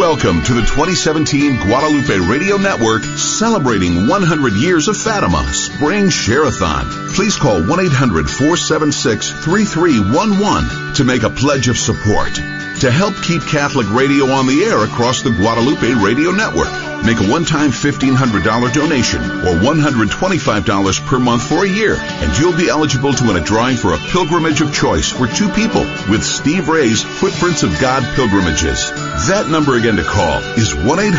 Welcome to the 2017 Guadalupe Radio Network celebrating 100 years of Fatima Spring Share-a-thon. Please call 1-800-476-3311 to make a pledge of support to help keep Catholic radio on the air across the Guadalupe Radio Network. Make a one-time $1,500 donation or $125 per month for a year, and you'll be eligible to win a drawing for a pilgrimage of choice for 2 people with Steve Ray's Footprints of God Pilgrimages. That number again to call is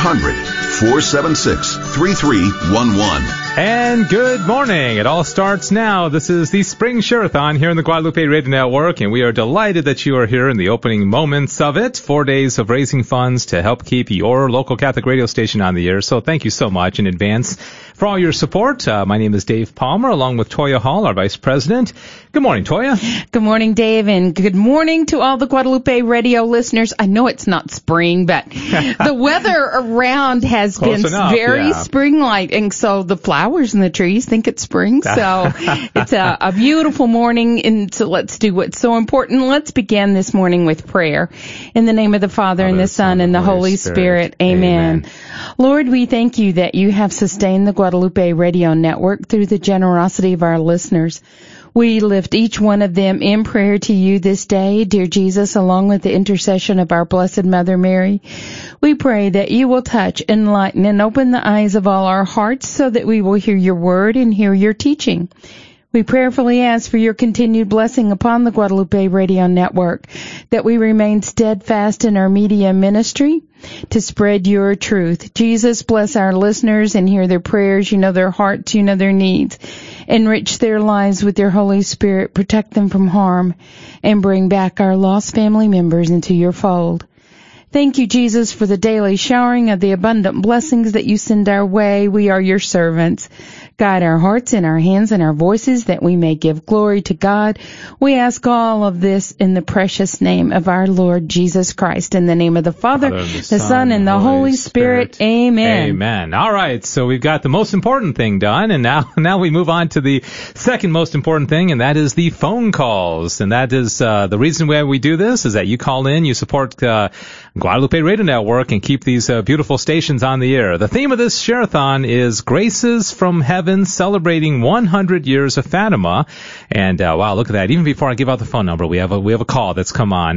1-800-476-3311. And good morning. It all starts now. This is the Spring Share-a-thon here in the Guadalupe Radio Network, and we are delighted that you are here in the opening moments of it. 4 days of raising funds to help keep your local Catholic radio station on the air. So thank you so much in advance for all your support. My name is Dave Palmer, along with Toya Hall, our Vice President. Good morning, Toya. Good morning, Dave, and good morning to all the Guadalupe radio listeners. I know it's not spring, but the weather around has been very spring-like, and so the flowers and the trees think it's spring. So it's a beautiful morning, and so let's do what's so important. Let's begin this morning with prayer. In the name of the Father, and the Son, and the Holy Spirit. Amen. Lord, we thank you that you have sustained the Guadalupe Radio Network through the generosity of our listeners. We lift each one of them in prayer to you this day, dear Jesus, along with the intercession of our Blessed Mother Mary. We pray that you will touch, enlighten, and open the eyes of all our hearts so that we will hear your word and hear your teaching. We prayerfully ask for your continued blessing upon the Guadalupe Radio Network, that we remain steadfast in our media ministry to spread your truth. Jesus, bless our listeners and hear their prayers. You know their hearts, you know their needs. Enrich their lives with your Holy Spirit. Protect them from harm and bring back our lost family members into your fold. Thank you, Jesus, for the daily showering of the abundant blessings that you send our way. We are your servants. Guide our hearts and our hands and our voices that we may give glory to God. We ask all of this in the precious name of our Lord Jesus Christ. In the name of the Father, the Son, and the Holy Spirit. Amen. Amen. All right, so we've got the most important thing done, and now we move on to the second most important thing, and that is the phone calls. And that is the reason why we do this is that you call in, you support Guadalupe Radio Network, and keep these beautiful stations on the air. The theme of this share-a-thon is Graces from Heaven, celebrating 100 years of Fatima. And wow, look at that. Even before I give out the phone number, we have a call that's come on.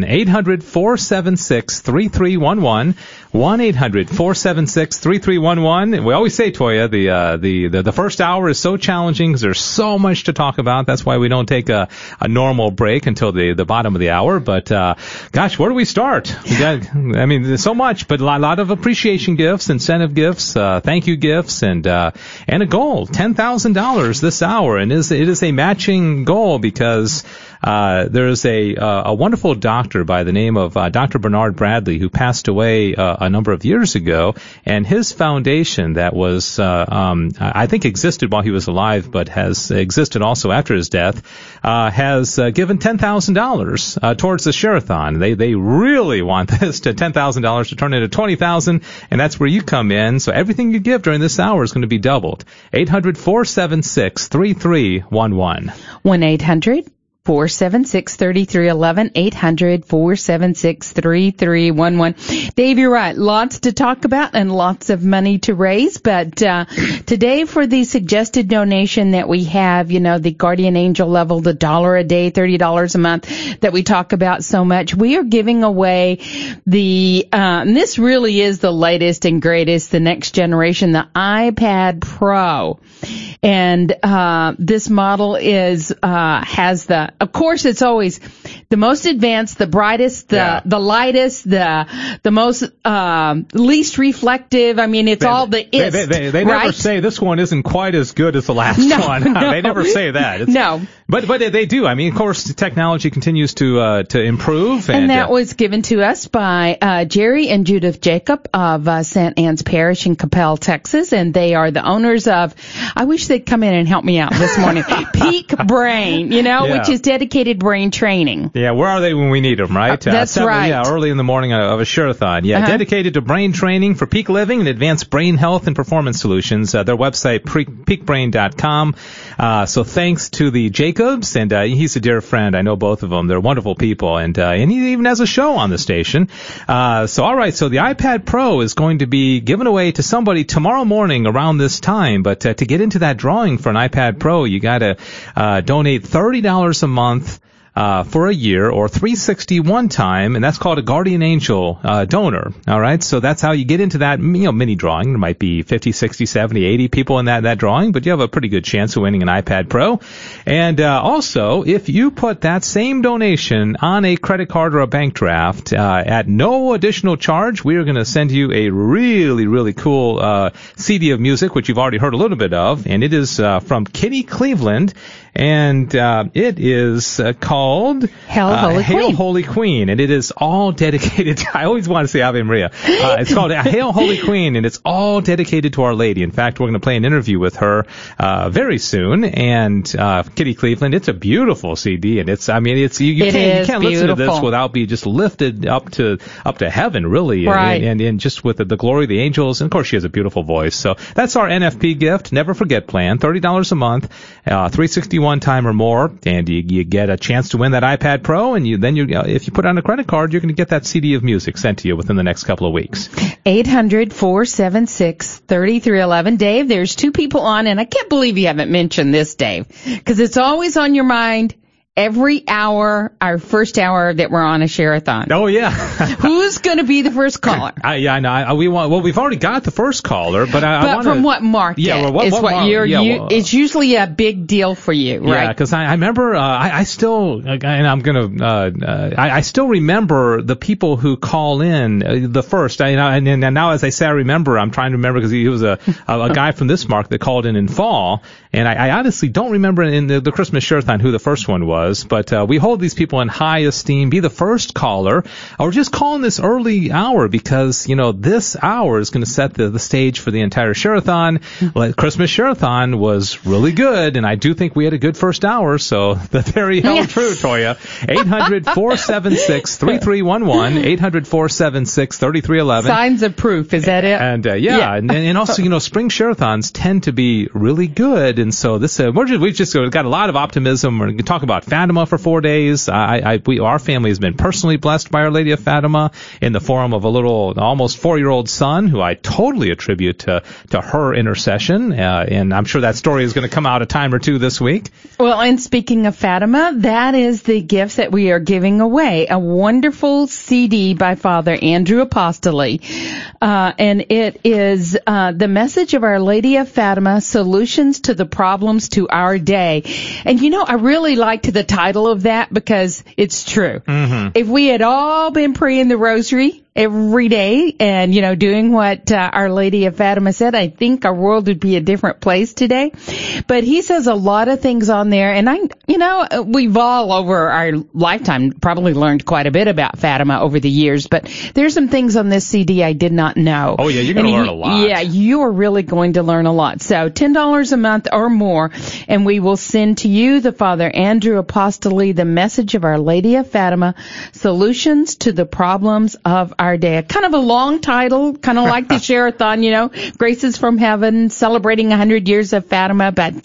800-476-3311. 1-800-476-3311. We always say, Toya, the first hour is so challenging because there's so much to talk about. That's why we don't take a normal break until the bottom of the hour. But gosh, where do we start? There's so much, but a lot of appreciation gifts, incentive gifts, thank you gifts, and a goal, $10,000 this hour. And it is a matching goal because there's a wonderful doctor by the name of Dr. Bernard Bradley who passed away a number of years ago, and his foundation that was I think existed while he was alive but has existed also after his death has given $10,000 towards the share-a-thon. They really want this to $10,000 to turn into $20,000, and that's where you come in. So everything you give during this hour is going to be doubled. 800-476-3311. 1-800-476-3311, 800-476-3311. Dave, you're right. Lots to talk about and lots of money to raise. But today for the suggested donation that we have, the Guardian Angel level, the $1 a day, $30 a month that we talk about so much, we are giving away and this really is the latest and greatest, the next generation, the iPad Pro. And this model has of course, it's always the most advanced, the brightest, the lightest, the most least reflective. I mean, it's all the ist. They never say this one isn't quite as good as the last one. No. They never say that. No. But they do. I mean, of course, the technology continues to improve. And that was given to us by Jerry and Judith Jacob of St. Anne's Parish in Capel, Texas. And they are the owners of, I wish they'd come in and help me out this morning, Peak Brain, which is dedicated brain training. Yeah, where are they when we need them, right? That's right. Yeah, early in the morning of a share-a-thon. Yeah, dedicated to brain training for peak living and advanced brain health and performance solutions. Their website, peakbrain.com. So thanks to the Jacobs Jacobs, and he's a dear friend. I know both of them. They're wonderful people, and he even has a show on the station. So all right, so the iPad Pro is going to be given away to somebody tomorrow morning around this time. But to get into that drawing for an iPad Pro, you got to donate $30 a month for a year, or $360 one time, and that's called a Guardian Angel donor. All right, so that's how you get into that mini drawing. There might be 50, 60, 70, 80 people in that drawing, but you have a pretty good chance of winning an iPad Pro. And also, if you put that same donation on a credit card or a bank draft at no additional charge, we are going to send you a really, really cool CD of music, which you've already heard a little bit of, and it is from Kitty Cleveland, and it is called Hail Holy Queen, and it is all dedicated to, I always want to say Ave Maria. It's called Hail Holy Queen, and it's all dedicated to Our Lady. In fact, we're going to play an interview with her very soon, and Kitty Cleveland, it's a beautiful CD, and it's, you can't listen to this without being just lifted up to heaven, really, right. and just with the glory of the angels, and of course she has a beautiful voice. So that's our NFP gift, Never Forget plan, $30 a month, $361 time or more, and you get a chance to win that iPad Pro, and if you put it on a credit card, you're going to get that CD of music sent to you within the next couple of weeks. 800-476-3311. Dave, there's two people on, and I can't believe you haven't mentioned this, Dave, because it's always on your mind. Every hour, our first hour that we're on a share-a-thon. Oh, yeah. Who's going to be the first caller? I know. We've already got the first caller, but I want from what market? Yeah, it's usually a big deal for you, right? Yeah, because I remember, I still remember the people who call in the first. And now as I say, I remember, I'm trying to remember because he was a guy from this market that called in fall, and I honestly don't remember in the Christmas share-a-thon who the first one was. But we hold these people in high esteem. Be the first caller, or just call in this early hour, because this hour is going to set the stage for the entire share-a-thon. Christmas share-a-thon was really good, and I do think we had a good first hour. So the very held true, Toya. 800-476-3311. 800-476-3311. Signs of proof. Is that it? And and also spring share-a-thons tend to be really good, and so this we've just got a lot of optimism. We're going to talk about Fatima for 4 days. Our family has been personally blessed by Our Lady of Fatima in the form of a little, almost 4-year-old son who I totally attribute to her intercession. And I'm sure that story is going to come out a time or two this week. Well, and speaking of Fatima, that is the gift that we are giving away, a wonderful CD by Father Andrew Apostoli. And it is the message of Our Lady of Fatima, Solutions to the Problems to Our Day. And I really liked the title of that because it's true. Mm-hmm. If we had all been praying the rosary every day and, doing what Our Lady of Fatima said, I think our world would be a different place today. But he says a lot of things on there, and we've all over our lifetime probably learned quite a bit about Fatima over the years, but there's some things on this CD I did not know. Oh, yeah, you're going to learn a lot. Yeah, you are really going to learn a lot. So $10 a month or more, and we will send to you the Father Andrew Apostoli, the message of Our Lady of Fatima, Solutions to the Problems of Our Day. Kind of a long title, kind of like the share-a-thon, Graces from Heaven, celebrating 100 years of Fatima, but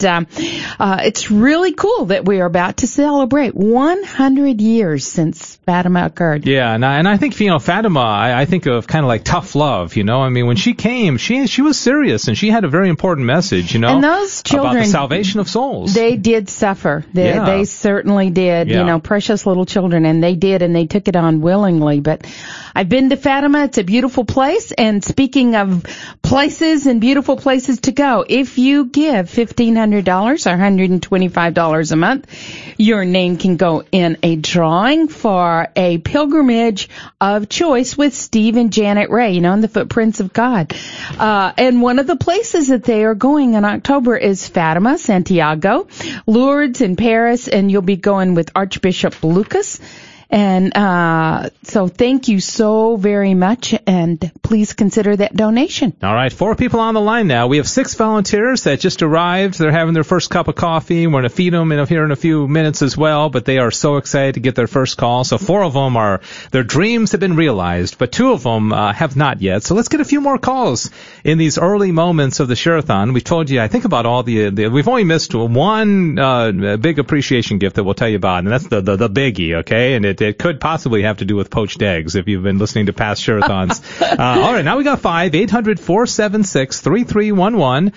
it's really cool that we are about to celebrate 100 years since Fatima occurred. Yeah, and I think, Fatima, I think of kind of like tough love, when she came, she was serious, and she had a very important message, and those children, about the salvation of souls. They did suffer. They certainly did, precious little children, and they did, and they took it on willingly. But I've been to Fatima. It's a beautiful place. And speaking of places and beautiful places to go, if you give $1,500 or $125 a month, your name can go in a drawing for a pilgrimage of choice with Steve and Janet Ray, in the Footprints of God. And one of the places that they are going in October is Fatima, Santiago, Lourdes, and Paris, and you'll be going with Archbishop Lucas. And so thank you so very much, and please consider that donation. All right, 4 people on the line now. We have 6 volunteers that just arrived. They're having their first cup of coffee. We're going to feed them here in a few minutes as well, but they are so excited to get their first call. So 4 of them their dreams have been realized, but 2 of them have not yet. So let's get a few more calls in these early moments of the Share-a-thon. We told you, I think about all we've only missed one big appreciation gift that we'll tell you about, and that's the biggie, okay? And it could possibly have to do with poached eggs if you've been listening to past Share-a-thons. All right, now we got 5, 800-476-3311,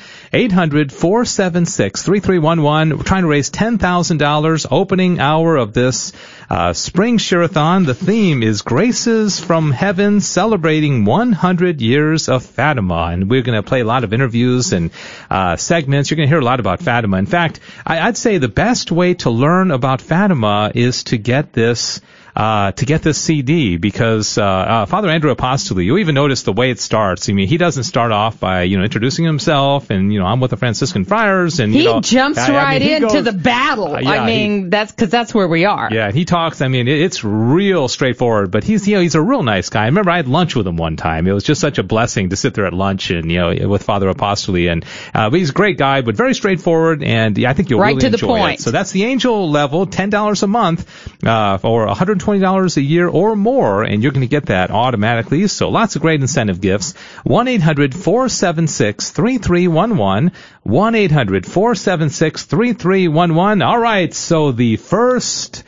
800-476-3311. We're trying to raise $10,000, opening hour of this spring Share-a-thon. The theme is Graces from Heaven, celebrating 100 years of Fatima. And we're going to play a lot of interviews and segments. You're going to hear a lot about Fatima. In fact, I'd say the best way to learn about Fatima is to get this CD, because Father Andrew Apostoli, you even notice the way it starts. I mean, he doesn't start off by introducing himself and I'm with the Franciscan Friars, and he jumps right into the battle. That's where we are. Yeah, he talks. I mean, it's real straightforward, but he's a real nice guy. I remember I had lunch with him one time. It was just such a blessing to sit there at lunch and with Father Apostoli, and but he's a great guy, but very straightforward, and I think you'll really enjoy it. Right to the point. So that's the angel level, $10 a month, or $120 a year or more, and you're going to get that automatically. So lots of great incentive gifts. 1-800-476-3311. 1-800-476-3311. All right, so the first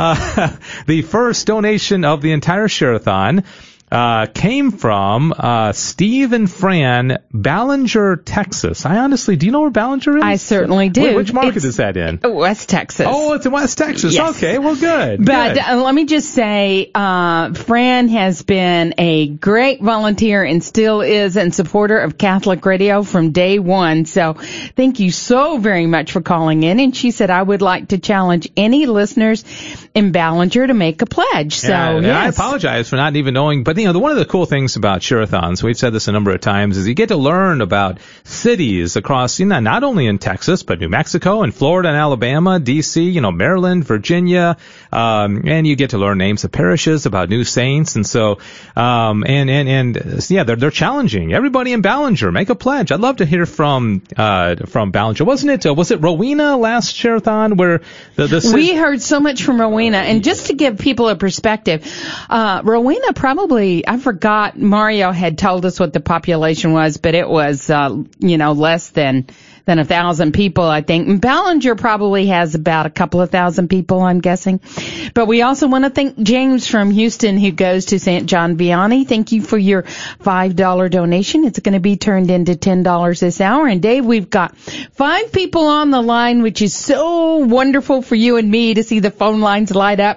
donation of the entire Share-a-thon came from Steve and Fran, Ballinger, Texas. Do you know where Ballinger is? I certainly do. Which market is that in? West Texas. Oh, it's in West Texas. Yes. Okay, well, good. But let me just say, Fran has been a great volunteer and still is and supporter of Catholic Radio from day one. So thank you so very much for calling in. And she said, I would like to challenge any listeners in Ballinger to make a pledge. So, yes. I apologize for not even knowing, but one of the cool things about Share-a-thons, we've said this a number of times, is you get to learn about cities across, not only in Texas, but New Mexico and Florida and Alabama, D.C., Maryland, Virginia, and you get to learn names of parishes, about new saints, and so, they're challenging. Everybody in Ballinger, make a pledge. I'd love to hear from Ballinger. Was it Rowena last Share-a-thon where we heard so much from Rowena, and just to give people a perspective, Rowena probably, I forgot, Mario had told us what the population was, but it was, less than 1,000 people, I think. And Ballinger probably has about a couple of thousand people, I'm guessing. But we also want to thank James from Houston, who goes to St. John Vianney. Thank you for your $5 donation. It's going to be turned into $10 this hour. And Dave, we've got 5 people on the line, which is so wonderful for you and me to see the phone lines light up.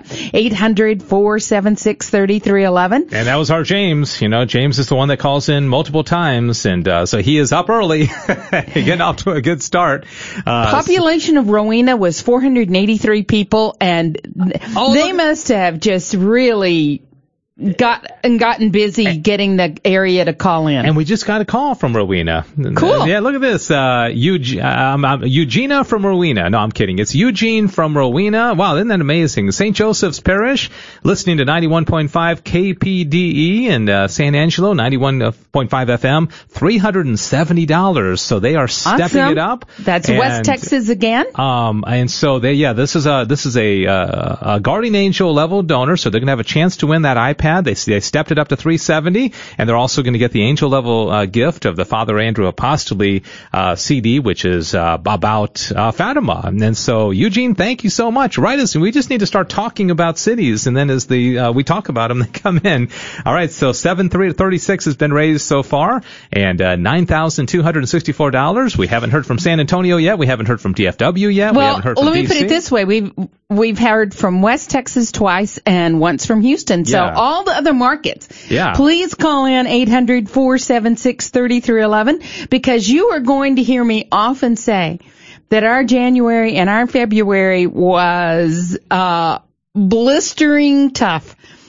800-476-3311. And that was our James. James is the one that calls in multiple times, and so he is up early, getting off to a good start. Population of Rowena was 483 people, and they must have just really gotten busy getting the area to call in. And we just got a call from Rowena. Cool. Yeah, look at this. Eugenia from Rowena. No, I'm kidding. It's Eugene from Rowena. Wow, isn't that amazing? St. Joseph's Parish, listening to 91.5 KPDE and San Angelo, 91.5 FM, $370. So they are stepping it up. That's West Texas again. And so this is a guardian angel level donor, so they're going to have a chance to win that iPad. They stepped it up to $370, and they're also going to get the angel level gift of the Father Andrew Apostoli CD, which is about Fatima. And so, Eugene, thank you so much. Right, we just need to start talking about cities, and then as we talk about them, they come in. All right, so $736 has been raised so far, and $9,264. We haven't heard from San Antonio yet. We haven't heard from DFW yet. Well, we haven't heard from let me put it this way: we've heard from West Texas twice and once from Houston. So all the other markets, please call in 800-476-3311, because you are going to hear me often say that our January and our February was blistering tough.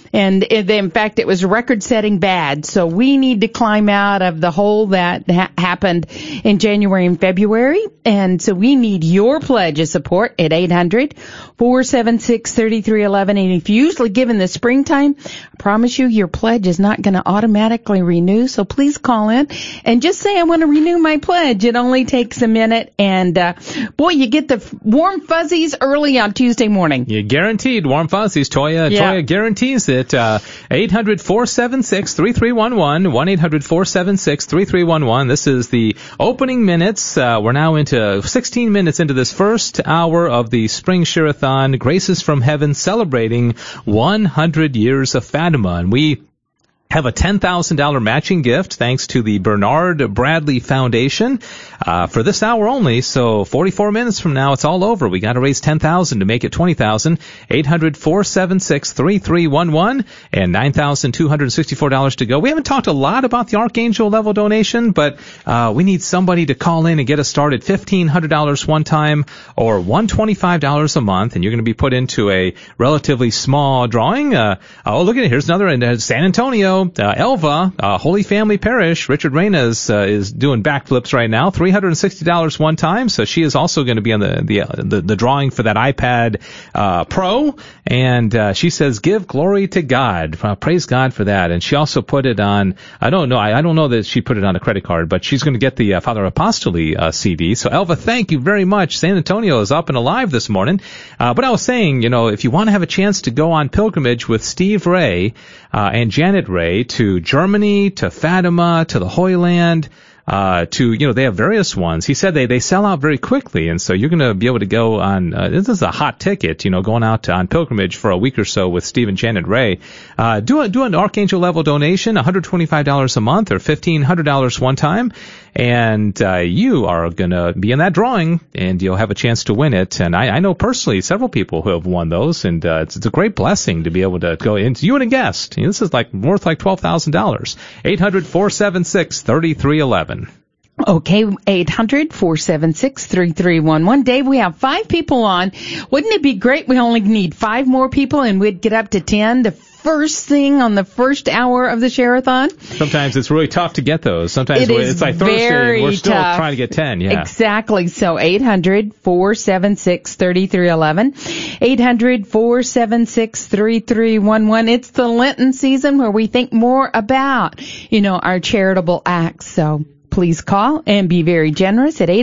And in fact, it was record-setting bad. So we need to climb out of the hole that happened in January and February. And so we need your pledge of support at 800-476-3311. And if you usually give in the springtime, I promise you your pledge is not going to automatically renew. So please call in and just say, I want to renew my pledge. It only takes a minute. And boy, you get the warm fuzzies early on Tuesday morning. You're guaranteed warm fuzzies. Toya guarantees it. 800-476-3311, 1-800-476-3311. This is the opening minutes. We're now into 16 minutes into this first hour of the Spring Shirathon, Graces from Heaven, celebrating 100 years of Fatima. And we have a $10,000 matching gift thanks to the Bernard Bradley Foundation for this hour only. So 44 minutes from now, it's all over. We got to raise $10,000 to make it $20,000. 800-476-3311 and $9,264 to go. We haven't talked a lot about the Archangel level donation, but we need somebody to call in and get us started. $1,500 one time or $125 a month, and you're going to be put into a relatively small drawing. Look at it. Here's another in San Antonio. Elva, Holy Family Parish, Richard Reina is doing backflips right now. $360 one time, so she is also going to be on the drawing for that iPad Pro. And she says, "Give glory to God." Praise God for that. And she also put it on. I don't know that she put it on a credit card, but she's going to get the Father Apostoli CD. So Elva, thank you very much. San Antonio is up and alive this morning. But I was saying, if you want to have a chance to go on pilgrimage with Steve Ray and Janet Ray to Germany, to Fatima, to the Holy Land, they have various ones. He said they sell out very quickly, and so you're going to be able to go on, this is a hot ticket, going out on pilgrimage for a week or so with Steve and Janet Ray. Do an Archangel level donation, $125 a month or $1,500 one time, and you are going to be in that drawing, and you'll have a chance to win it. And I know personally several people who have won those, and it's a great blessing to be able to go into you and a guest. This is worth $12,000. 800-476-3311. Okay, 800-476-3311. Dave, we have 5 people on. Wouldn't it be great? We only need 5 more people and we'd get up to 10 the first thing on the first hour of the Share-a-thon. Sometimes it's really tough to get those. Sometimes it's like Thursday and we're still trying to get 10. Yeah. Exactly. So 800-476-3311. 800-476-3311. It's the Lenten season where we think more about, our charitable acts. So please call and be very generous at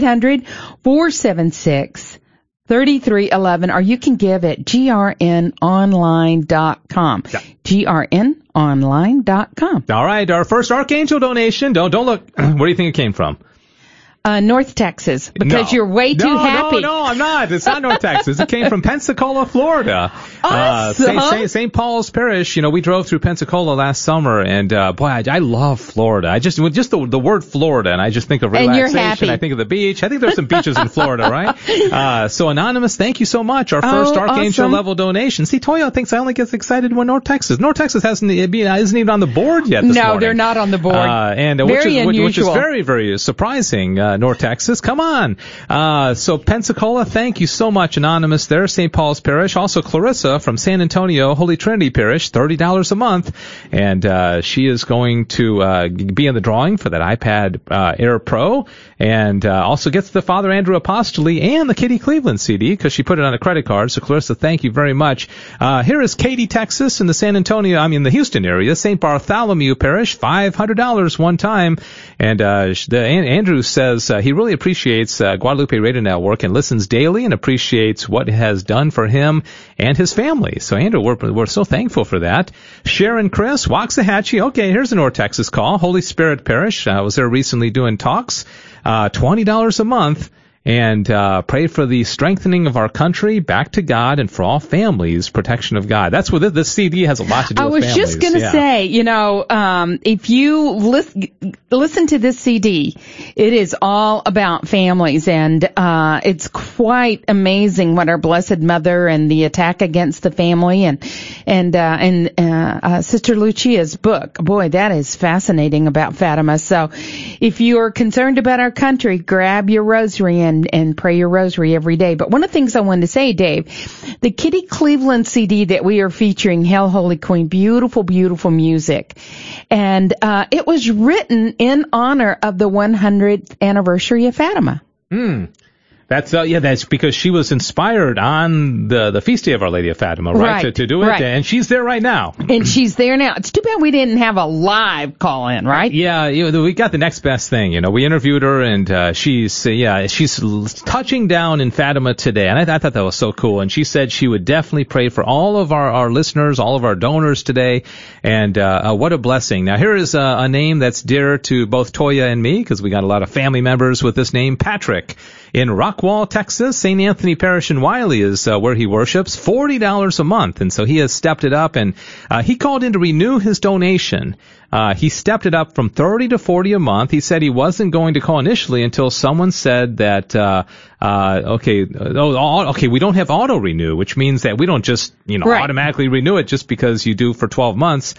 800-476-3311, or you can give at grnonline.com. Yeah. grnonline.com. All right, our first Archangel donation. Don't look. Where do you think it came from? North Texas, because you're way too happy. No, I'm not. It's not North Texas. It came from Pensacola, Florida. Awesome. St. Paul's Parish. We drove through Pensacola last summer, and boy, I love Florida. I just the word Florida, and I just think of relaxation. And you're happy. I think of the beach. I think there's some beaches in Florida, right? So Anonymous, thank you so much. Our first Archangel level donation. See, Toya thinks I only get excited when North Texas. North Texas isn't even on the board yet this morning. No, they're not on the board. Which is very, very surprising. North Texas, come on. So Pensacola, thank you so much, Anonymous there, St. Paul's Parish. Also Clarissa from San Antonio, Holy Trinity Parish, $30 a month. And she is going to be in the drawing for that iPad Air Pro. And also gets the Father Andrew Apostoli and the Kitty Cleveland CD because she put it on a credit card. So Clarissa, thank you very much. Here is Katy, Texas, in the Houston area, St. Bartholomew Parish, $500 one time. And Andrew says he really appreciates Guadalupe Radio Network and listens daily and appreciates what it has done for him and his family. So, Andrew, we're so thankful for that. Sharon Chris, Waxahachie. Okay, here's a North Texas call. Holy Spirit Parish. I was there recently doing talks. $20 a month. And pray for the strengthening of our country, back to God, and for all families, protection of God. That's what this CD has a lot to do with families. I was just going to say, if you listen to this CD, it is all about families, and it's quite amazing what our Blessed Mother and the attack against the family, and Sister Lucia's book. Boy, that is fascinating about Fatima. So, if you are concerned about our country, grab your rosary and pray your rosary every day. But one of the things I wanted to say, Dave, the Kitty Cleveland CD that we are featuring, Hail Holy Queen, beautiful, beautiful music. And it was written in honor of the 100th anniversary of Fatima. That's because she was inspired on the feast day of Our Lady of Fatima, right? To do it, right. And she's there right now. And she's there now. It's too bad we didn't have a live call in, right? Yeah, we got the next best thing. We interviewed her, and she's touching down in Fatima today, and I thought that was so cool. And she said she would definitely pray for all of our listeners, all of our donors today, and what a blessing. Now here is a name that's dear to both Toya and me, because we got a lot of family members with this name, Patrick. In Rockwall, Texas, St. Anthony Parish in Wiley is where he worships, $40 a month. And so he has stepped it up, and he called in to renew his donation. He stepped it up from $30 to $40 a month. He said he wasn't going to call initially until someone said that, we don't have auto renew, which means that we don't just, right. automatically renew it just because you do for 12 months.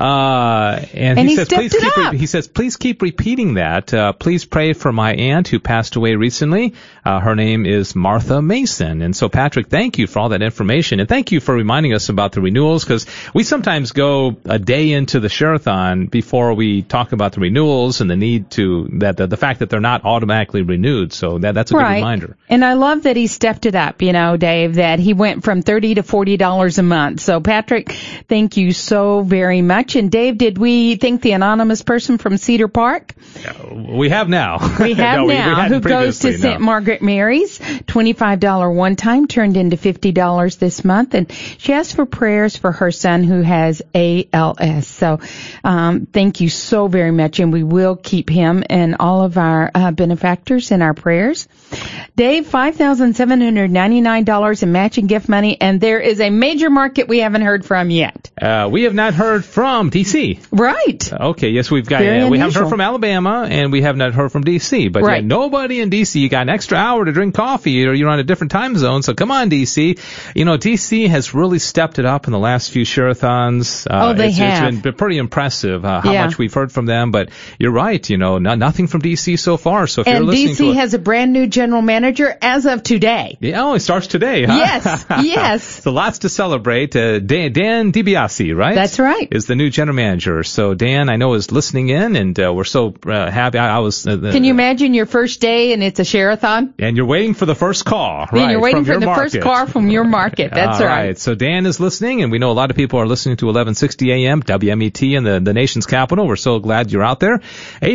And he says, please keep repeating that. Please pray for my aunt who passed away recently. Her name is Martha Mason. And so, Patrick, thank you for all that information. And thank you for reminding us about the renewals, because we sometimes go a day into the Share-a-thon before we talk about the renewals and the need to, the fact that they're not automatically renewed. So that's a good reminder. And I love that he stepped it up, Dave, that he went from $30 to $40 a month. So, Patrick, thank you so very much. And Dave, did we thank the anonymous person from Cedar Park? We have now. We who goes to St. Margaret Mary's. $25 one time turned into $50 this month. And she asked for prayers for her son who has ALS. So thank you so very much. And we will keep him and all of our benefactors in our prayers. Dave, $5,799 in matching gift money. And there is a major market we haven't heard from yet. We have not heard from D.C. Right. Okay, yes, we haven't heard from Alabama, and we have not heard from D.C. But right. Nobody in D.C. You got an extra hour to drink coffee, or you're on a different time zone, so come on, D.C. D.C. has really stepped it up in the last few Share-a-thons. They have. It's been pretty impressive how much we've heard from them, but you're right, nothing from D.C. so far. So if you're listening D.C. has a brand new general manager as of today. Yeah, it starts today, huh? Yes. So lots to celebrate. Dan DiBiase, right? That's right. Is the new general manager. So Dan, I know, is listening in, and we're so happy. I was. Can you imagine your first day and it's a Share-a-thon? And you're waiting for the first call, right? And you're waiting for the first call from your market. That's right. So Dan is listening, and we know a lot of people are listening to 1160 AM WMET in the nation's capital. We're so glad you're out there.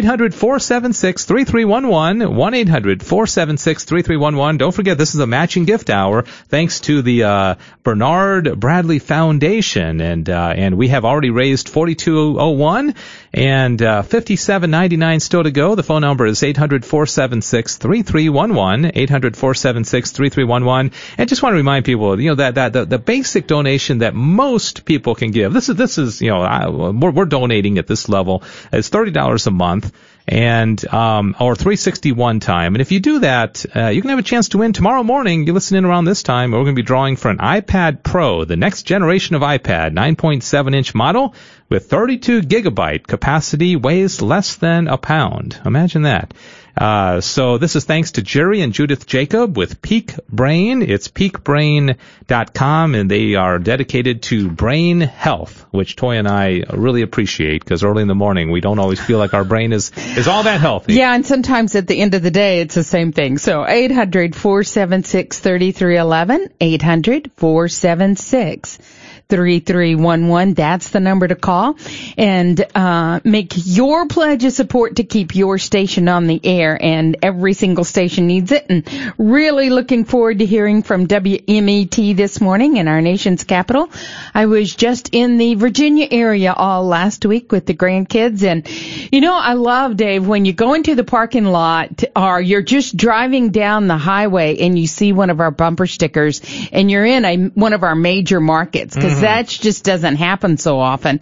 800-476-3311, 1-800-476-3311. Don't forget, this is a matching gift hour thanks to the Bernard Bradley Foundation, and we have already raised $42.01 and $57.99 still to go. The phone number is 800-476-3311, 800-476-3311. And just want to remind people, that the basic donation that most people can give. This is we're donating at this level. It's $30 a month. And or $361 time. And if you do that, you can have a chance to win tomorrow morning. You listen in around this time. We're going to be drawing for an iPad Pro, the next generation of iPad, 9.7-inch model with 32 gigabyte capacity, weighs less than a pound. Imagine that. So this is thanks to Jerry and Judith Jacob with Peak Brain. It's peakbrain.com, and they are dedicated to brain health, which Toy and I really appreciate, because early in the morning we don't always feel like our brain is all that healthy. Yeah, and sometimes at the end of the day it's the same thing. So 800-476-3311, 800-476-3311. That's the number to call. And make your pledge of support to keep your station on the air. And every single station needs it. And really looking forward to hearing from WMET this morning in our nation's capital. I was just in the Virginia area all last week with the grandkids. And, I love, Dave, when you go into the parking lot or you're just driving down the highway and you see one of our bumper stickers and you're in one of our major markets, because that just doesn't happen so often.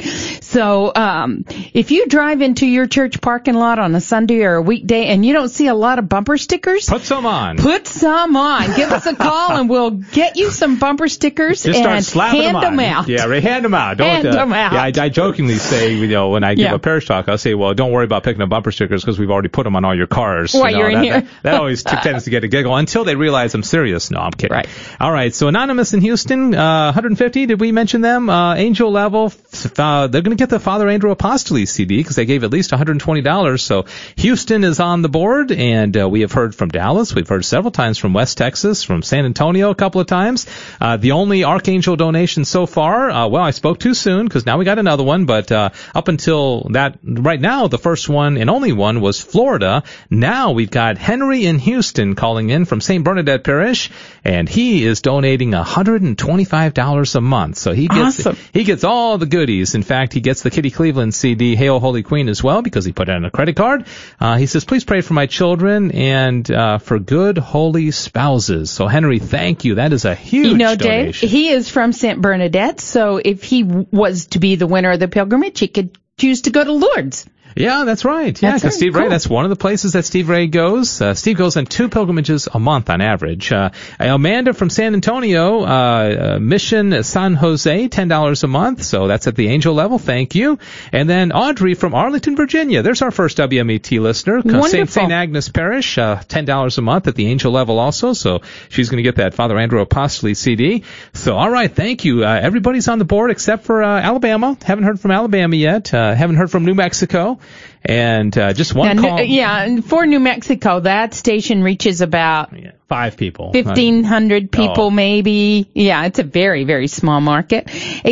So if you drive into your church parking lot on a Sunday or a weekday and you don't see a lot of bumper stickers, put some on. Put some on. Give us a call and we'll get you some bumper stickers Just and hand them out. Yeah, hand them out. Hand them out. Yeah, I jokingly say, when I give a parish talk, I'll say, well, don't worry about picking up bumper stickers because we've already put them on all your cars. While you're in here. That always tends to get a giggle until they realize I'm serious. No, I'm kidding. Right. All right. So Anonymous in Houston, 150. Did we mention them? Angel Level. They're going to get the Father Andrew Apostoli CD because they gave at least $120. So Houston is on the board, and we have heard from Dallas. We've heard several times from West Texas, from San Antonio a couple of times. The only Archangel donation so far, I spoke too soon because now we got another one, but up until that, right now, the first one and only one was Florida. Now we've got Henry in Houston calling in from St. Bernadette Parish, and he is donating $125 a month. So he gets all the goodies. In fact, he gets the Kitty Cleveland CD, Hail Holy Queen, as well, because he put it on a credit card. He says, please pray for my children and for good, holy spouses. So, Henry, thank you. That is a huge donation. Dave, he is from St. Bernadette, so if he was to be the winner of the pilgrimage, he could choose to go to Lourdes. Yeah, that's right. Yeah, because Steve Ray, that's one of the places that Steve Ray goes. Steve goes on 2 pilgrimages a month on average. Amanda from San Antonio, Mission San Jose, $10 a month. So that's at the Angel Level. Thank you. And then Audrey from Arlington, Virginia. There's our first WMET listener. Wonderful. St. Agnes Parish, $10 a month at the Angel Level also. So she's going to get that Father Andrew Apostoli CD. So, all right. Thank you. Everybody's on the board except for Alabama. Haven't heard from Alabama yet. Haven't heard from New Mexico. And just one call. Yeah, for New Mexico, that station reaches about 5 people. 1,500 people, maybe. Yeah, it's a very, very small market.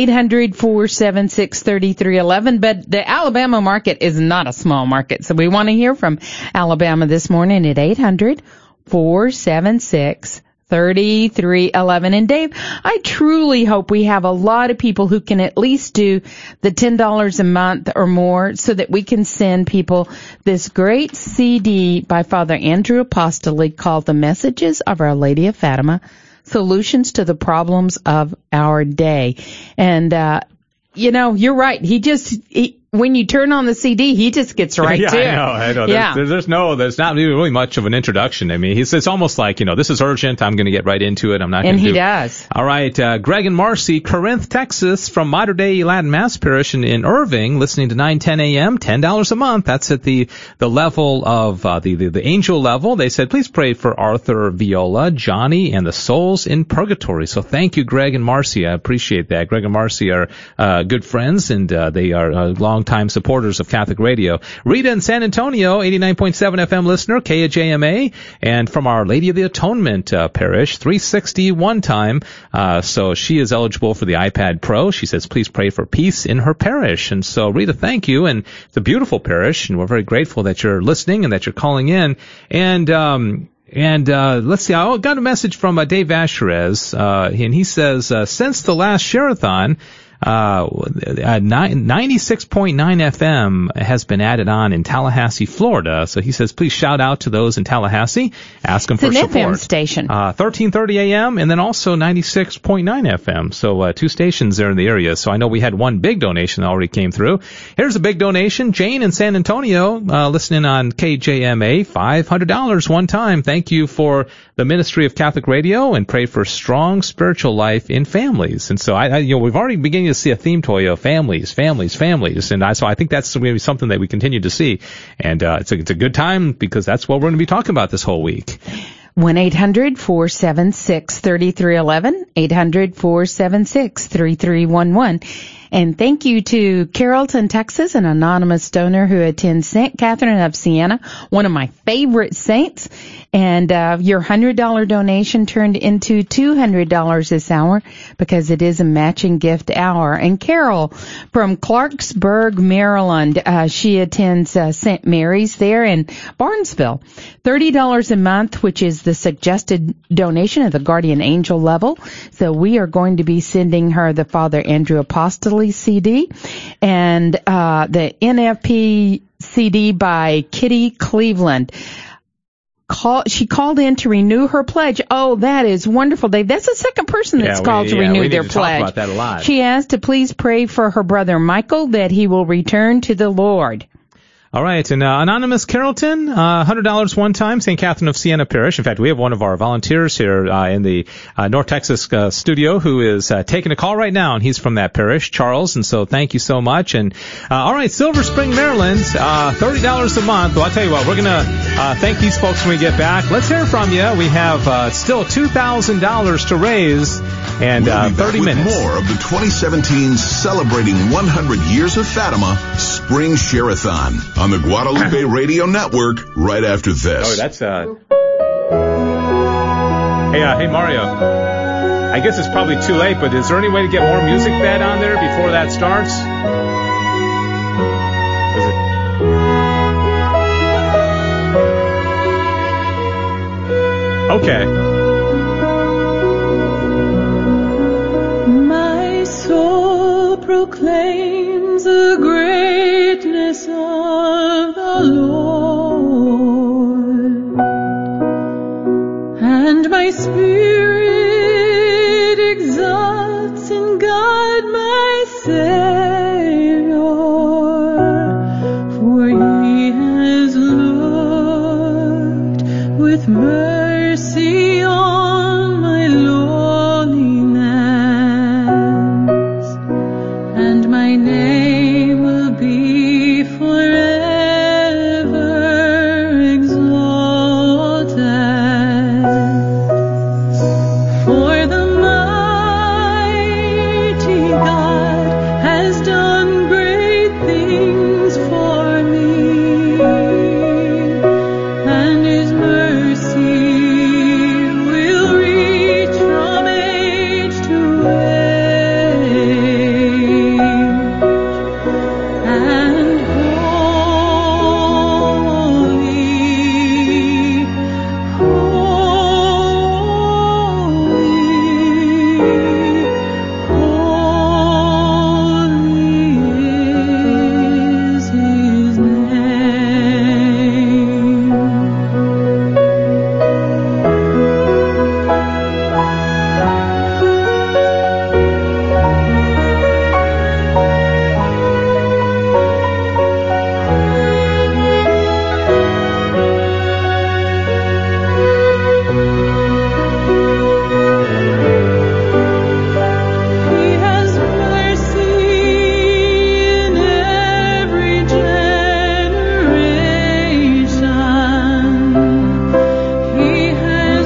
800-476-3311. But the Alabama market is not a small market. So we want to hear from Alabama this morning at 800-476-3311. And Dave, I truly hope we have a lot of people who can at least do the $10 a month or more so that we can send people this great CD by Father Andrew Apostoli called The Messages of Our Lady of Fatima, Solutions to the Problems of Our Day. And, you're right. When you turn on the CD, he just gets right to it. I know. Yeah. There's not really much of an introduction. I mean, it's almost like, this is urgent. I'm going to get right into it. I'm not going to And he does. All right. Greg and Marcy, Corinth, Texas, from Mater Dei Latin Mass Parish in Irving, listening to 9:10 a.m., $10 a month. That's at the level of the angel level. They said, please pray for Arthur, Viola, Johnny, and the souls in purgatory. So thank you, Greg and Marcy. I appreciate that. Greg and Marcy are good friends, and they are long-time supporters of Catholic Radio. Rita in San Antonio, 89.7 FM listener, KJMA, and from Our Lady of the Atonement Parish, 360 one time. So she is eligible for the iPad Pro. She says, please pray for peace in her parish. And so, Rita, thank you. And it's a beautiful parish, and we're very grateful that you're listening and that you're calling in. And let's see, I got a message from Dave Asherez, and he says, since the last Share-a-thon, 96.9 FM has been added on in Tallahassee, Florida. So he says, please shout out to those in Tallahassee. Ask them for support. It's an FM station. 1330 AM and then also 96.9 FM. So 2 stations there in the area. So I know we had one big donation that already came through. Here's a big donation. Jane in San Antonio, listening on KJMA, $500 one time. Thank you for the Ministry of Catholic Radio and pray for strong spiritual life in families. And so we've already beginning to see a theme, Toyo, families. And so I think that's going to be something that we continue to see. And it's a good time because that's what we're going to be talking about this whole week. 1-800-476-3311, 800-476-3311. And thank you to Carrollton, Texas, an anonymous donor who attends St. Catherine of Siena, one of my favorite saints. And your $100 donation turned into $200 this hour because it is a matching gift hour. And Carol from Clarksburg, Maryland, she attends St. Mary's there in Barnesville. $30 a month, which is the suggested donation at the Guardian Angel level. So we are going to be sending her the Father Andrew Apostoli CD and the NFP CD by Kitty Cleveland. she called in to renew her pledge. Oh, that is wonderful, Dave. That's the second person that's called to renew their pledge. Talk about that a lot. She asked to please pray for her brother Michael that he will return to the Lord. All right, and Anonymous Carrollton, $100 one time, St. Catherine of Siena Parish. In fact, we have one of our volunteers here in the North Texas studio who is taking a call right now, and he's from that parish, Charles, and so thank you so much. And all right, Silver Spring, Maryland, $30 a month. Well, I'll tell you what, we're going to thank these folks when we get back. Let's hear from you. We have still $2,000 to raise. And we'll be 30 back minutes. With more of the 2017 Celebrating 100 Years of Fatima Spring Share-a-thon on the Guadalupe Radio Network right after this. Oh, that's Hey Mario. I guess it's probably too late, but is there any way to get more music bed on there before that starts? Okay. Proclaims the greatness of the Lord, and my spirit exalts in God my Savior, for He has looked with mercy on my lowliness, and my name will be forever exalted. For the mighty God has done great things for me, and His mercy will reach from age to age. And holy is His name. He has mercy in every generation. He has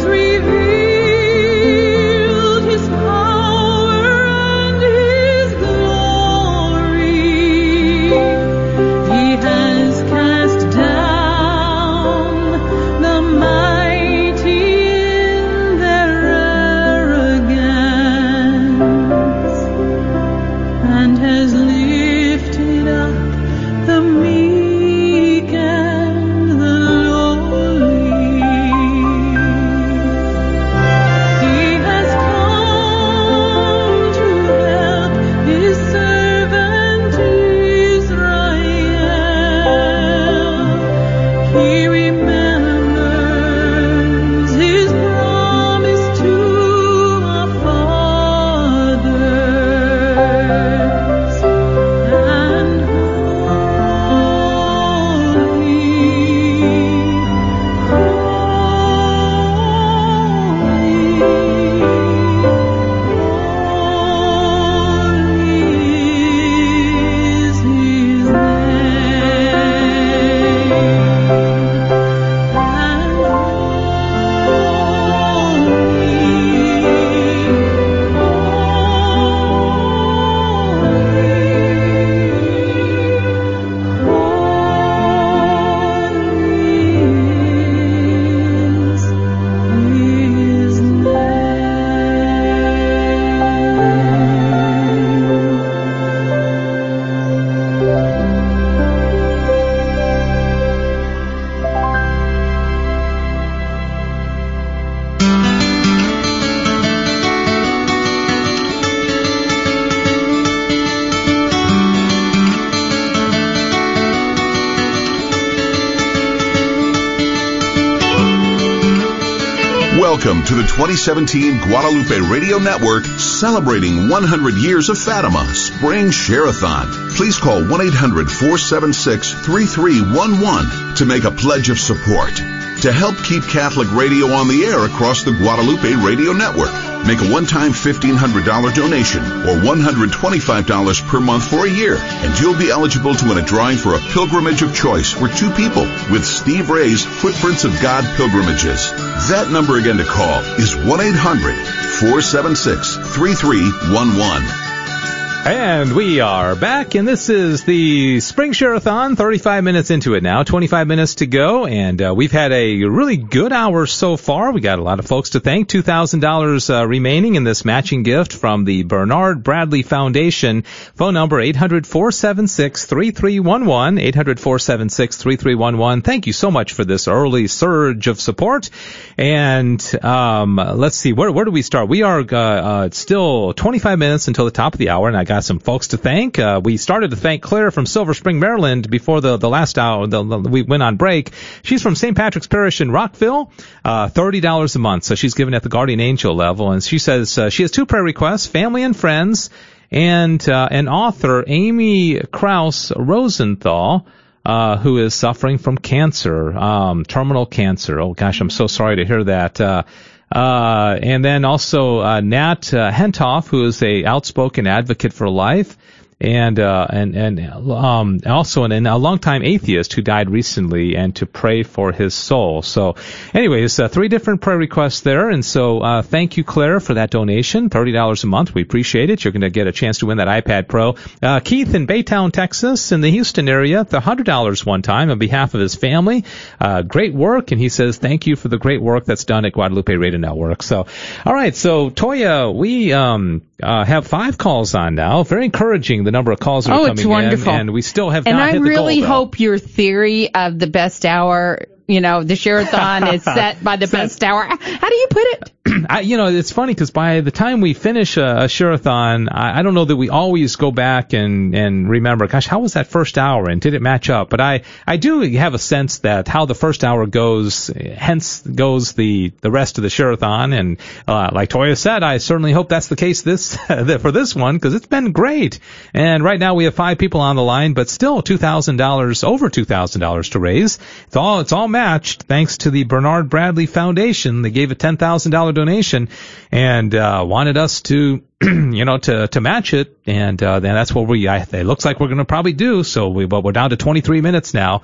revealed His power and His glory. He has cast down the mighty in their arrogance, and has lifted up the meek and the lowly. He has come to help His servant Israel. He remembers His promise to our fathers, and holy Welcome to the 2017 Guadalupe Radio Network celebrating 100 years of Fatima Spring Share-a-thon. Please call 1-800-476-3311 to make a pledge of support to help keep Catholic radio on the air across the Guadalupe Radio Network. Make a one-time $1,500 donation or $125 per month for a year, and you'll be eligible to win a drawing for a pilgrimage of choice for 2 people with Steve Ray's Footprints of God Pilgrimages. That number again to call is 1-800-476-3311. And we are back, and this is the Spring Share-a-thon, 35 minutes into it now, 25 minutes to go, and we've had a really good hour so far. We got a lot of folks to thank. $2,000 remaining in this matching gift from the Bernard Bradley Foundation. Phone number 800-476-3311, 800-476-3311. Thank you so much for this early surge of support. And let's see, where do we start? We are still 25 minutes until the top of the hour, and I got some folks to thank. We started to thank Claire from Silver Spring, Maryland before the last hour. We went on break. She's from St. Patrick's Parish in Rockville, $30 a month. So she's given at the Guardian Angel level. And she says she has 2 prayer requests, family and friends, and an author, Amy Krause Rosenthal, who is suffering from cancer, terminal cancer. Oh, gosh, I'm so sorry to hear that. And then also Nat Hentoff, who is a outspoken advocate for life, and also a longtime atheist who died recently, and to pray for his soul. So, anyways, 3 different prayer requests there, and so thank you, Claire, for that donation, $30 a month. We appreciate it. You're going to get a chance to win that iPad Pro. Keith in Baytown, Texas, in the Houston area, the $100 one time on behalf of his family. Great work, and he says thank you for the great work that's done at Guadalupe Radio Network. So, all right, so Toya, we have 5 calls on now. Very encouraging, the number of calls that are coming wonderful. in, and we still have not hit the goal. And I really hope your theory of the best hour, the Share-a-thon is set by the best hour. How do you put it? It's funny because by the time we finish a Share-a-thon, I don't know that we always go back and remember, gosh, how was that first hour and did it match up? But I do have a sense that how the first hour goes, hence goes the rest of the Share-a-thon. And like Toya said, I certainly hope that's the case for this one, because it's been great. And right now we have 5 people on the line, but still $2,000, over $2,000 to raise. It's all matched thanks to the Bernard Bradley Foundation. They gave a $10,000 donation and wanted us to to match it, and then that's what it looks like we're going to probably do. So but we're down to 23 minutes now.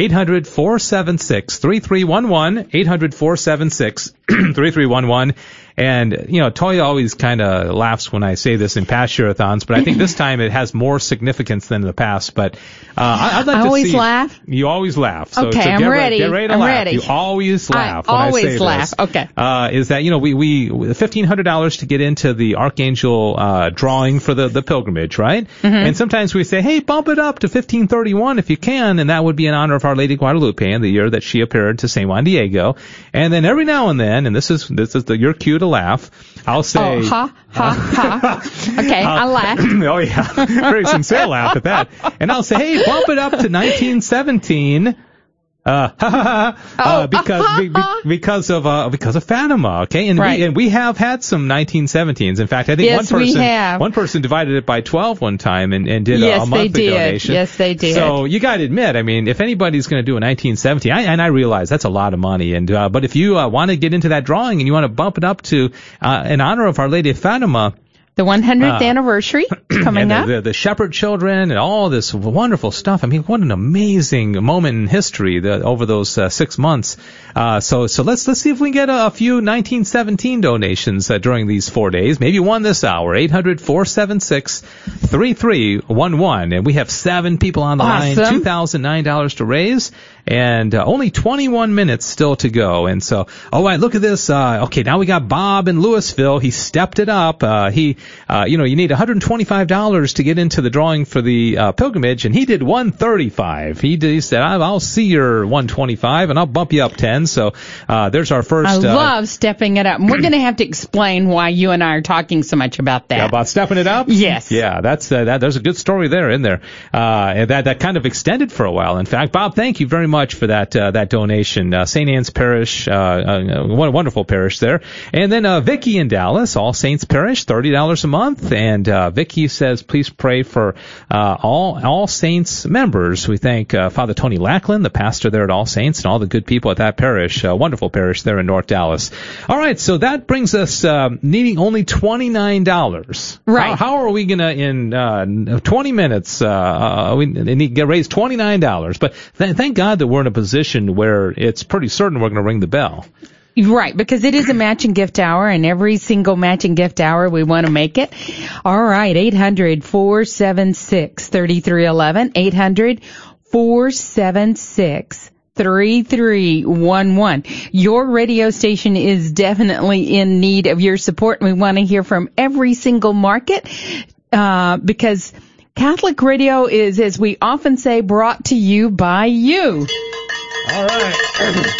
800-476-3311, 800-476-3311. And, Toya always kind of laughs when I say this in past Share-a-thons, but I think this time it has more significance than in the past. But I'd like to see. I always laugh? You always laugh. So, okay, I'm ready. Get ready to laugh. Ready. You always laugh when I say this. Always laugh. Okay. Is that, we $1,500 to get into the Archangel drawing for the pilgrimage, right? Mm-hmm. And sometimes we say, hey, bump it up to $1,531 if you can, and that would be in honor of Our Lady Guadalupe and the year that she appeared to San Juan Diego. And then every now and then, and this is your cue to laugh, I'll say, oh, ha, ha, ha. Okay, I'll laugh. Oh, yeah. Very sincere laugh at that. And I'll say, hey, bump it up to 1917. Because of Fatima, okay? And right. we have had some 1917s. In fact, I think one person divided it by 12 one time and did a monthly donation. Yes, they did. So you got to admit, if anybody's going to do a 1917, and I realize that's a lot of money, and but if you want to get into that drawing and you want to bump it up to in honor of Our Lady of Fatima, the 100th anniversary coming up. The shepherd children and all this wonderful stuff. What an amazing moment in history over those 6 months. So let's see if we can get a few 1917 donations during these 4 days. Maybe one this hour. 800-476-3311. And we have 7 people on the line. $2,009 to raise. And only 21 minutes still to go. And so, all right, look at this. Okay, now we got Bob in Louisville. He stepped it up. He you need $125 to get into the drawing for the pilgrimage, and he did $135. He said, I'll see your $125, and I'll bump you up 10. So there's our first. I love stepping it up. And we're going to have to explain why you and I are talking so much about that. Yeah, about stepping it up? Yes. Yeah, that's there's a good story there in there. And that kind of extended for a while. In fact, Bob, thank you very much for that donation. St. Anne's Parish, what a wonderful parish there. And then Vicki in Dallas, All Saints Parish, $30 a month. And Vicki says, please pray for all Saints members. We thank Father Tony Lackland, the pastor there at All Saints, and all the good people at that parish. Wonderful parish there in North Dallas. All right, so that brings us needing only $29. Right. How are we going to, in 20 minutes, we need to raise $29? But thank God that we're in a position where it's pretty certain we're going to ring the bell. Right, because it is a matching gift hour, and every single matching gift hour we want to make it. All right, 800-476-3311, 800-476-3311. Your radio station is definitely in need of your support, and we want to hear from every single market, because Catholic radio is, as we often say, brought to you by you. All right.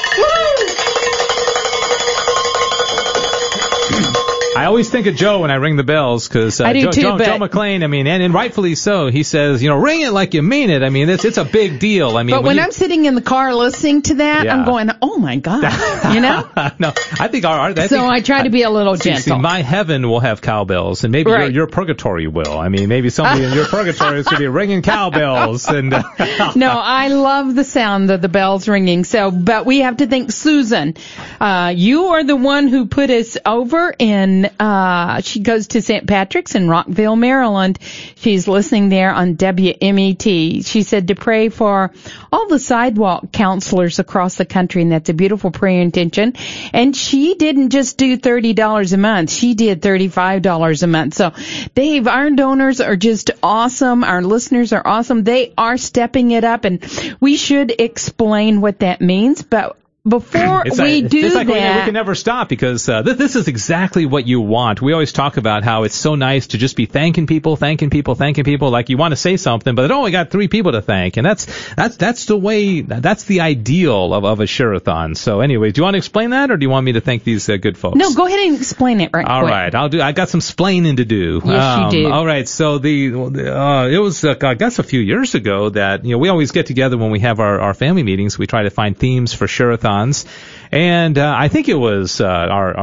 I always think of Joe when I ring the bells, because Joe McLean, I mean, and rightfully so, he says, ring it like you mean it. I mean, it's a big deal. I mean, but when I'm sitting in the car listening to that, I'm going, oh my God, No, I think I try to be a little gentle. See, my heaven will have cowbells, and maybe your purgatory will. I mean, maybe somebody in your purgatory is going to be ringing cowbells. And no, I love the sound of the bells ringing. So, but we have to thank Susan. You are the one who put us over in. She goes to St. Patrick's in Rockville, Maryland. She's listening there on WMET. She said to pray for all the sidewalk counselors across the country, and that's a beautiful prayer intention. And she didn't just do $30 a month. She did $35 a month. So, Dave, our donors are just awesome. Our listeners are awesome. They are stepping it up, and we should explain what that means. But before we do that, we can never stop, because this is exactly what you want. We always talk about how it's so nice to just be thanking people, like you want to say something, but we got 3 people to thank, and that's the way, that's the ideal of a share-a-thon. So anyways, do you want to explain that, or do you want me to thank these good folks? No, go ahead and explain it quick. All right, I got some splaining to do. Yes, you do. All right, so it was I guess a few years ago that we always get together when we have our family meetings. We try to find themes for share-a-thon. And I think it was it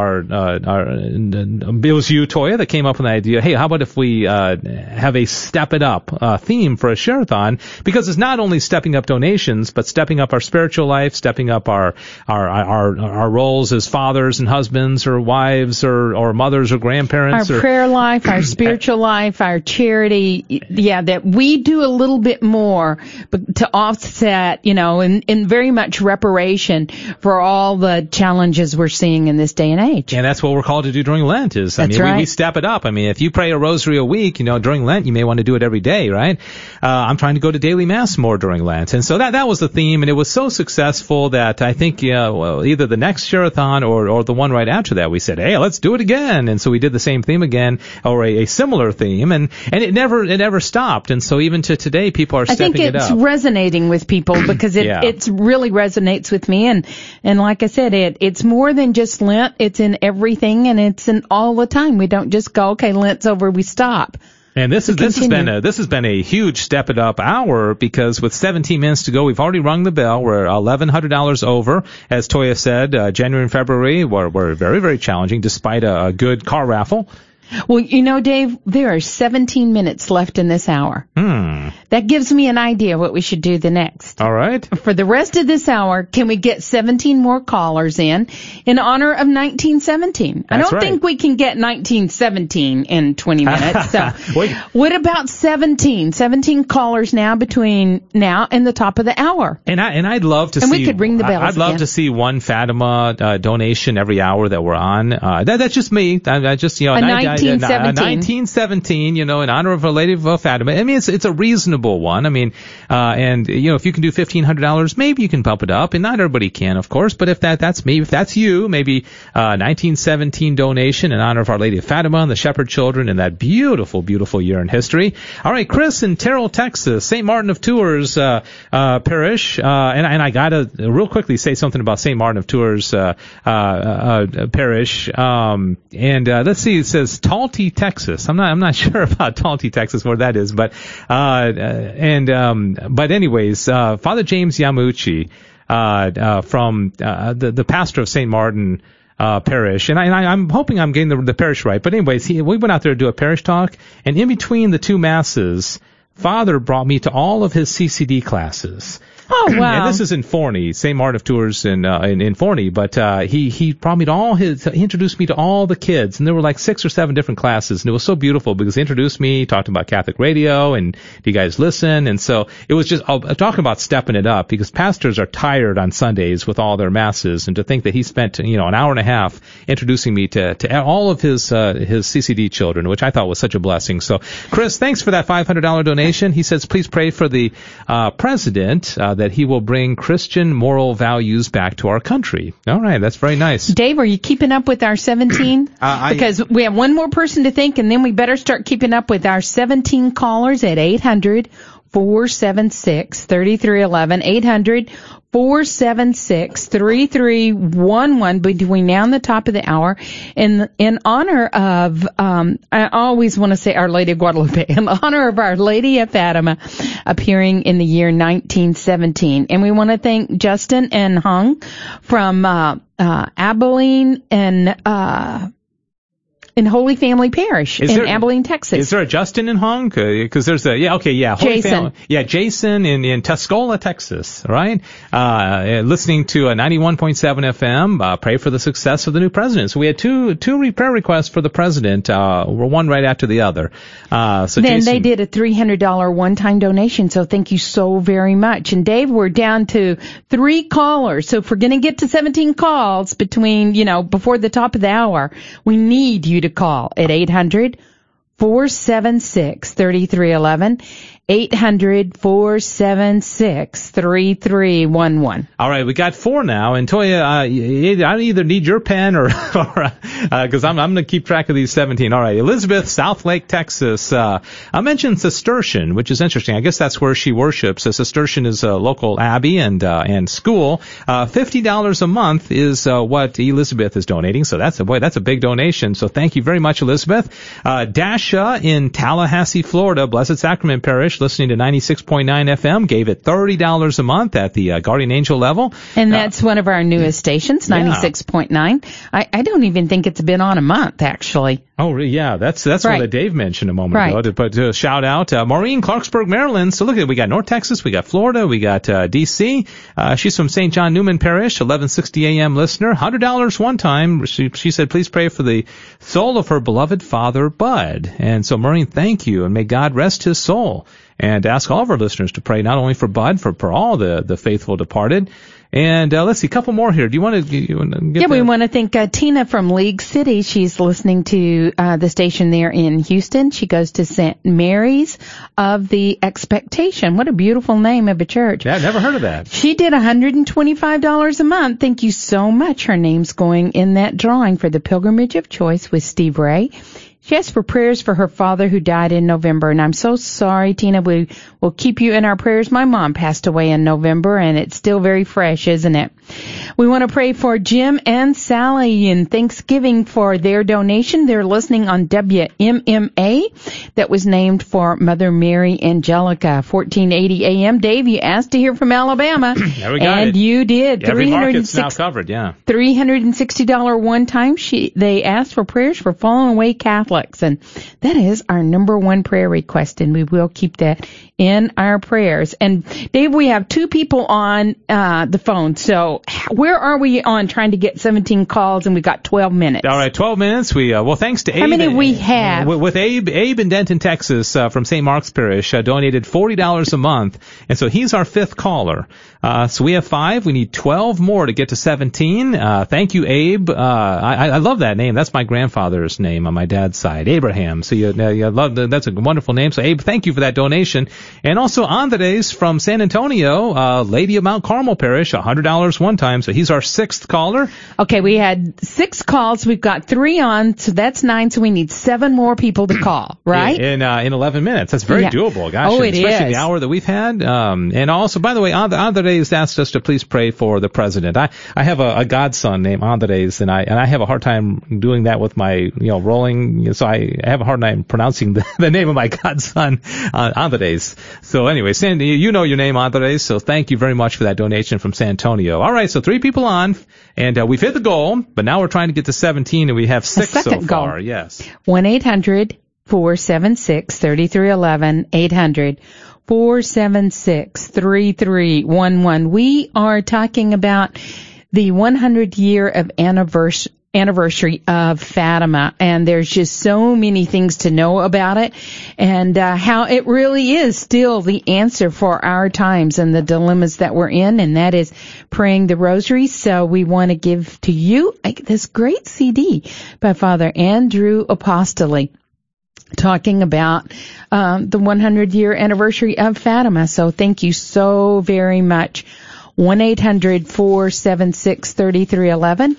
was you, Toya, that came up with the idea. Hey, how about if we have a step it up theme for a share-a-thon? Because it's not only stepping up donations, but stepping up our spiritual life, stepping up our roles as fathers and husbands, or wives, or mothers, or grandparents, our prayer life, our spiritual life, our charity. Yeah, that we do a little bit more to offset, and very much reparation for all the challenges we're seeing in this day and age. And that's what we're called to do during Lent. We step it up. I mean, if you pray a rosary a week, during Lent, you may want to do it every day, right? I'm trying to go to daily mass more during Lent. And so that was the theme, and it was so successful that I think, either the next share-a-thon or the one right after that, we said, hey, let's do it again. And so we did the same theme again, or a similar theme, and it never stopped. And so even to today, people are stepping it up. I think it's resonating with people, because it really resonates with me. And like I said, it's more than just Lent. It's in everything, and it's in all the time. We don't just go, okay, Lent's over, we stop. And this has been a huge step it up hour, because with 17 minutes to go, we've already rung the bell. We're $1,100 over, as Toya said. January and February were very, very challenging, despite a good car raffle. Well, Dave, there are 17 minutes left in this hour. That gives me an idea what we should do the next. All right. For the rest of this hour, can we get 17 more callers in honor of 1917? I don't think we can get 1917 in 20 minutes. So what about 17? 17 callers now between now and the top of the hour. And I'd love to see. And we could ring the bells. I'd love to see one Fatima donation every hour that we're on. That's just me. I just, a night 1917. In honor of Our Lady of Fatima. I mean, it's a reasonable one. I mean, and if you can do $1,500, maybe you can bump it up, and not everybody can, of course. But if that's you, maybe 1917 donation in honor of Our Lady of Fatima and the Shepherd Children in that beautiful, beautiful year in history. All right, Chris in Terrell, Texas, St. Martin of Tours Parish, and I gotta real quickly say something about St. Martin of Tours Parish. Let's see, it says Talty, Texas. I'm not sure about Talty, Texas, where that is, but anyways, Father James Yamuchi, from the pastor of St. Martin Parish, and I'm hoping I'm getting the parish right. But anyways, we went out there to do a parish talk, and in between the two masses, Father brought me to all of his CCD classes. Oh, wow. And this is in Forney, St. Martin of Tours in Forney, but he brought me to he introduced me to all the kids, and there were like 6 or 7 different classes, and it was so beautiful because he introduced me, talked about Catholic radio, and do you guys listen? And so it was just talking about stepping it up, because pastors are tired on Sundays with all their masses, and to think that he spent an hour and a half introducing me to all of his CCD children, which I thought was such a blessing. So Chris, thanks for that $500 donation. He says please pray for the president, that he will bring Christian moral values back to our country. All right, that's very nice. Dave, are you keeping up with our 17? Because we have one more person to thank, and then we better start keeping up with our 17 callers at 800-476-3311, 800-476-3311 between now and the top of the hour. In honor of, I always want to say Our Lady of Guadalupe, in honor of Our Lady of Fatima appearing in the year 1917. And we want to thank Justin and Hung from Abilene and in Holy Family Parish Abilene, Texas. Is there a Justin in Hong? Because there's Holy Jason. Family. Yeah, Jason in Tuscola, Texas, right? Listening to a 91.7 FM. Pray for the success of the new president. So we had two prayer requests for the president. One right after the other. So then Jason, they did a $300 one-time donation. So thank you so very much. And Dave, we're down to 3 callers. So if we're going to get to 17 calls between, before the top of the hour, we need you to call at 800-476-3311, 800-476-3311. All right, we got 4 now, and Toya, I either need your pen or because I'm going to keep track of these 17. All right, Elizabeth, South Lake, Texas. I mentioned Cistercian, which is interesting. I guess that's where she worships. A Cistercian is a local abbey and school. $50 a month is what Elizabeth is donating. So that's a big donation. So thank you very much, Elizabeth. Dasha in Tallahassee, Florida, Blessed Sacrament Parish, listening to 96.9 FM, gave it $30 a month at the Guardian Angel level. And that's one of our newest stations, 96.9. I don't even think it's been on a month, actually. Oh, yeah, that's right. What Dave mentioned a moment ago. But to shout out, Maureen, Clarksburg, Maryland. So look at it. We got North Texas, we got Florida, we got D.C. She's from St. John Newman Parish, 1160 AM listener. $100 one time. She said, please pray for the soul of her beloved father, Bud. And so, Maureen, thank you, and may God rest his soul. And ask all of our listeners to pray not only for Bud, for all the faithful departed. And let's see, a couple more here. Do you want to get we want to thank Tina from League City. She's listening to the station there in Houston. She goes to St. Mary's of the Expectation. What a beautiful name of a church. Yeah, I've never heard of that. She did $125 a month. Thank you so much. Her name's going in that drawing for the Pilgrimage of Choice with Steve Ray. She asked for prayers for her father who died in November, and I'm so sorry, Tina. We will keep you in our prayers. My mom passed away in November, and it's still very fresh, isn't it? We want to pray for Jim and Sally in Thanksgiving for their donation. They're listening on WMMA that was named for Mother Mary Angelica, 1480 AM. Dave, you asked to hear from Alabama. There we got and it. You did. Every market's now covered, yeah. $360 one time. They asked for prayers for fallen away Catholics, and that is our number one prayer request, and we will keep that in our prayers. And Dave, we have 2 people on the phone. So where are we on trying to get 17 calls, and we got 12 minutes? All right, 12 minutes. We thanks to Abe. How many we have? With Abe in Denton, Texas, from St. Mark's Parish, donated $40 a month, and so he's our 5th caller. So we have 5. We need 12 more to get to 17. Thank you, Abe. I love that name. That's my grandfather's name on my dad's side, Abraham. So you love that's a wonderful name. So Abe, thank you for that donation. And also Andres from San Antonio, Lady of Mount Carmel Parish, $100 one time. So he's our 6th caller. Okay, we had 6 calls. We've got 3 on, so that's 9. So we need 7 more people to call, right? In 11 minutes. That's very doable. Gosh, especially the hour that we've had. And also, by the way, Andres asked us to please pray for the president. I have a godson named Andres, and I have a hard time doing that with my rolling. So I have a hard time pronouncing the name of my godson, Andres. So anyway, Sandy, you know your name, Andres. So thank you very much for that donation from San Antonio. All right, so 3 people on, and we've hit the goal, but now we're trying to get to 17, and we have 6 so far. Goal. Yes. 1-800-476-3311. 800-476-3311. We are talking about the 100-year of anniversary of Fatima, and there's just so many things to know about it, and how it really is still the answer for our times and the dilemmas that we're in, and that is praying the rosary. So we want to give to you this great CD by Father Andrew Apostoli, talking about the 100-year anniversary of Fatima. So thank you so very much. 1-800-476-3311.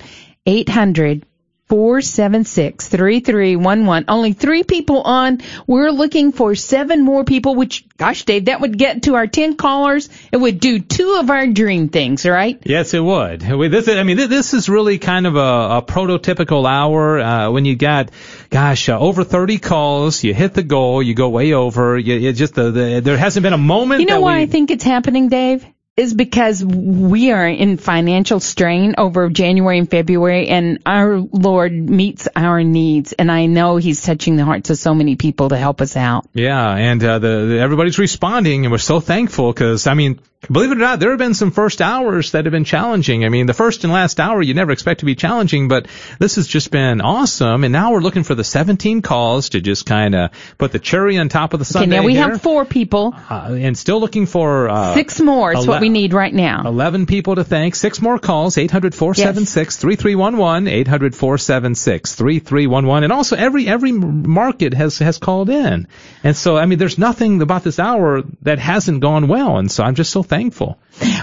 800-476-3311. Only 3 people on. We're looking for 7 more people, which, gosh, Dave, that would get to our 10 callers. It would do 2 of our dream things, right? Yes, it would. This is really kind of a prototypical hour. When you got, over 30 calls, you hit the goal, you go way over. There hasn't been a moment. You know why I think it's happening, Dave? Is because we are in financial strain over January and February, and our Lord meets our needs, and I know He's touching the hearts of so many people to help us out. Yeah, and everybody's responding, and we're so thankful because, believe it or not, there have been some first hours that have been challenging. The first and last hour you never expect to be challenging, but this has just been awesome. And now we're looking for the 17 calls to just kind of put the cherry on top of the sundae. Okay, now we have 4 people. And still looking for 6 more is what we need right now. 11 people to thank. 6 more calls, 800-476-3311, 800-476-3311. And also every market has called in. And so, there's nothing about this hour that hasn't gone well. And so I'm just so thankful.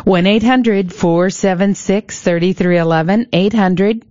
1-800-476-3311,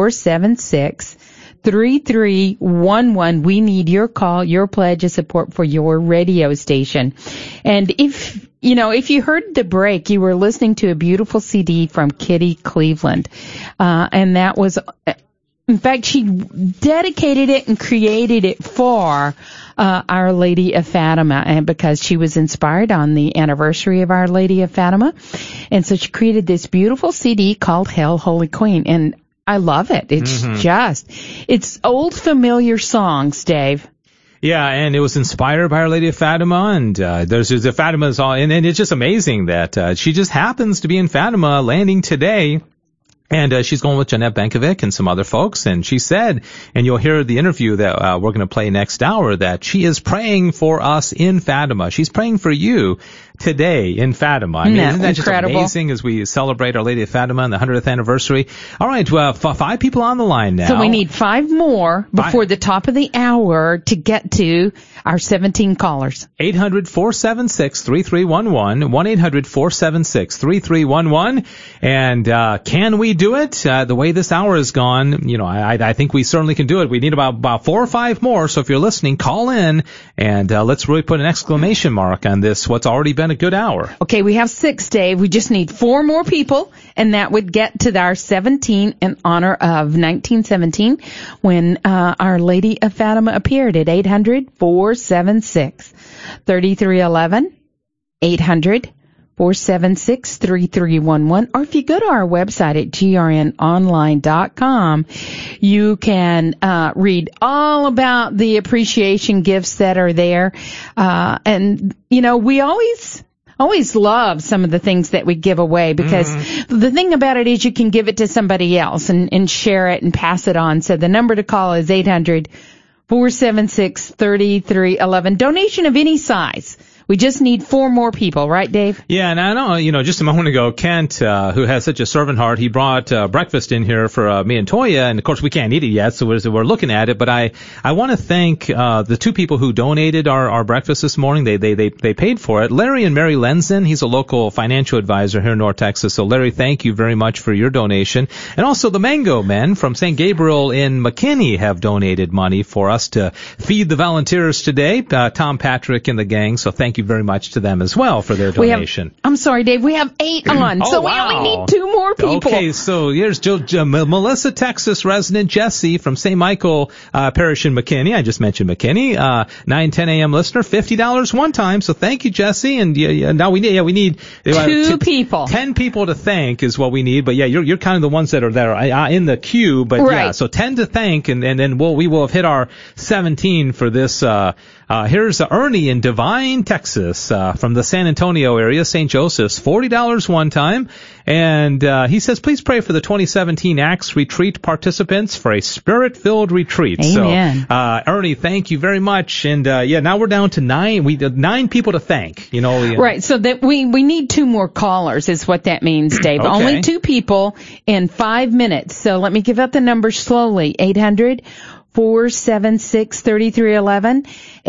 800-476-3311. We need your call, your pledge of support for your radio station. And if you heard the break, you were listening to a beautiful CD from Kitty Cleveland. And that was, in fact, she dedicated it and created it for Our Lady of Fatima, and because she was inspired on the anniversary of Our Lady of Fatima. And so she created this beautiful CD called Hail Holy Queen. And I love it. It's it's old familiar songs, Dave. Yeah, and it was inspired by Our Lady of Fatima, and there's the Fatima's all, and it's just amazing that she just happens to be in Fatima, landing today. And she's going with Jeanette Bankovic and some other folks. And she said, and you'll hear the interview that we're going to play next hour, that she is praying for us in Fatima. She's praying for you today in Fatima. Isn't that incredible? Just amazing as we celebrate Our Lady of Fatima and the 100th anniversary? All right, 5 people on the line now. So we need 5 more before the top of the hour to get to our 17 callers. 800-476-3311, 1-800-476-3311. And can we do it? The way this hour has gone, I think we certainly can do it. We need about 4 or 5 more. So if you're listening, call in, and let's really put an exclamation mark on this, what's already been a good hour. Okay, we have 6, Dave. We just need 4 more people, and that would get to our 17 in honor of 1917 when Our Lady of Fatima appeared at 800-476-3311, 800-476-3311, or if you go to our website at grnonline.com, you can read all about the appreciation gifts that are there. And, we always love some of the things that we give away, because the thing about it is you can give it to somebody else and share it and pass it on. So the number to call is 800-476-3311. Donation of any size We just need 4 more people, right, Dave? Yeah, and I know, just a moment ago, Kent, who has such a servant heart, he brought breakfast in here for me and Toya, and of course we can't eat it yet, so we're looking at it. But I want to thank the 2 people who donated our breakfast this morning. They paid for it. Larry and Mary Lenzen, he's a local financial advisor here in North Texas. So Larry, thank you very much for your donation. And also the Mango Men from St. Gabriel in McKinney have donated money for us to feed the volunteers today. Tom Patrick and the gang. So thank you very much to them as well for their donation. I'm sorry, Dave. We have 8 on, so wow. We only need 2 more people. Okay, so here's Melissa, Texas resident Jesse from St. Michael Parish in McKinney. I just mentioned McKinney. 9:10 a.m. listener, $50 one time. So thank you, Jesse. And now we need 2 people. 10 people to thank is what we need. But yeah, you're kind of the ones that are in the queue. But right. Yeah, so 10 to thank, and then we will have hit our 17 for this. Here's Ernie in Devine, Texas, from the San Antonio area, St. Joseph's, $40 one time. And he says, please pray for the 2017 Acts Retreat participants for a spirit-filled retreat. Amen. So, Ernie, thank you very much. And now we're down to 9. We did 9 people to thank. Right. So that we need 2 more callers is what that means, Dave. Okay. Only 2 people in 5 minutes. So let me give out the numbers slowly. 800-476-3311.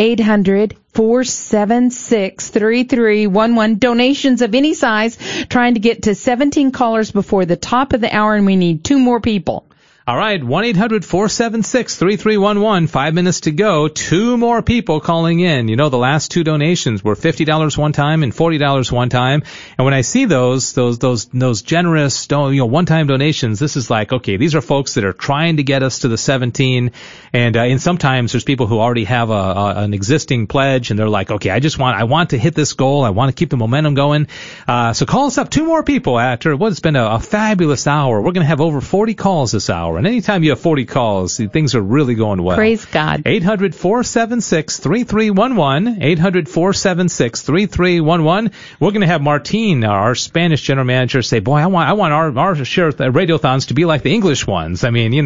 800-476-3311. Donations of any size, trying to get to 17 callers before the top of the hour, and we need 2 more people. All right, 1-800-476-3311. 5 minutes to go. 2 more people calling in. The last 2 donations were $50 one time and $40 one time. And when I see those generous, one-time donations, this is like, okay, these are folks that are trying to get us to the 17. And sometimes there's people who already have an existing pledge, and they're like, okay, I want to hit this goal. I want to keep the momentum going. So call us up. 2 more people after what's been a fabulous hour. We're going to have over 40 calls this hour. And anytime you have 40 calls, things are really going well. Praise God. 800-476-3311. 800-476-3311. We're going to have Martine, our Spanish general manager, say, boy, I want our share of radiothons to be like the English ones.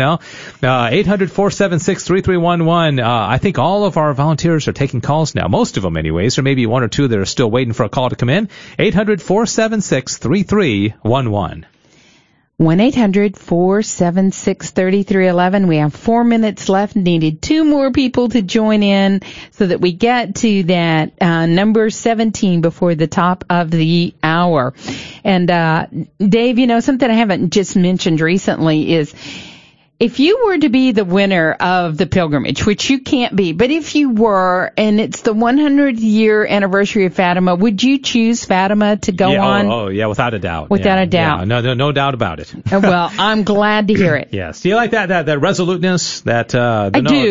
800-476-3311. I think all of our volunteers are taking calls now. Most of them anyways. There may be 1 or 2 that are still waiting for a call to come in. 800-476-3311. 1-800-476-3311. We have 4 minutes left. Needed 2 more people to join in so that we get to that number 17 before the top of the hour. And Dave, something I haven't just mentioned recently is, if you were to be the winner of the pilgrimage, which you can't be, but if you were, and it's the 100-year anniversary of Fatima, would you choose Fatima to go on? Oh, yeah, without a doubt. Without a doubt. Yeah, no doubt about it. Well, I'm glad to hear it. Yes. Do you like that resoluteness? I